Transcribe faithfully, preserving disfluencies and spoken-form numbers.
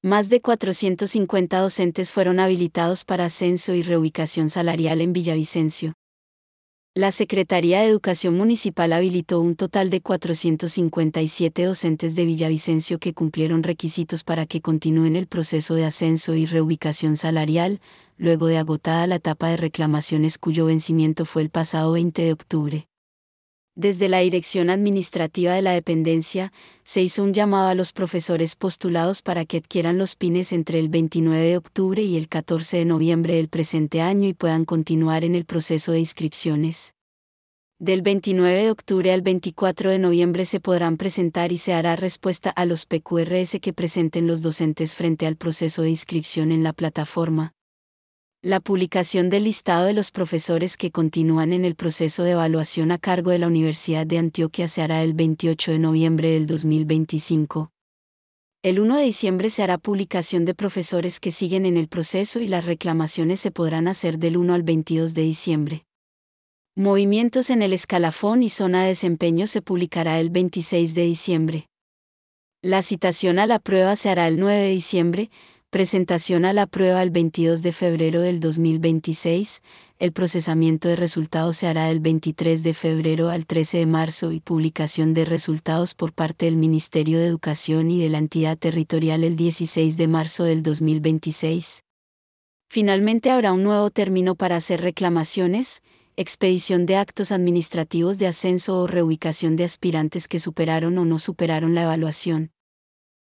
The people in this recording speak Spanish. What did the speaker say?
Más de cuatrocientos cincuenta docentes fueron habilitados para ascenso y reubicación salarial en Villavicencio. La Secretaría de Educación Municipal habilitó un total de cuatrocientos cincuenta y siete docentes de Villavicencio que cumplieron requisitos para que continúen el proceso de ascenso y reubicación salarial, luego de agotada la etapa de reclamaciones cuyo vencimiento fue el pasado veinte de octubre. Desde la Dirección Administrativa de la Dependencia, se hizo un llamado a los profesores postulados para que adquieran los pines entre el veintinueve de octubre y el catorce de noviembre del presente año y puedan continuar en el proceso de inscripciones. Del veintinueve de octubre al veinticuatro de noviembre se podrán presentar y se hará respuesta a los P Q R S que presenten los docentes frente al proceso de inscripción en la plataforma. La publicación del listado de los profesores que continúan en el proceso de evaluación a cargo de la Universidad de Antioquia se hará el veintiocho de noviembre del dos mil veinticinco. El uno de diciembre se hará publicación de profesores que siguen en el proceso y las reclamaciones se podrán hacer del uno al veintidós de diciembre. Movimientos en el escalafón y zona de desempeño se publicará el veintiséis de diciembre. La citación a la prueba se hará el nueve de diciembre, presentación a la prueba el veintidós de febrero del dos mil veintiséis, el procesamiento de resultados se hará del veintitrés de febrero al trece de marzo y publicación de resultados por parte del Ministerio de Educación y de la entidad territorial el dieciséis de marzo del dos mil veintiséis. Finalmente habrá un nuevo término para hacer reclamaciones, expedición de actos administrativos de ascenso o reubicación de aspirantes que superaron o no superaron la evaluación.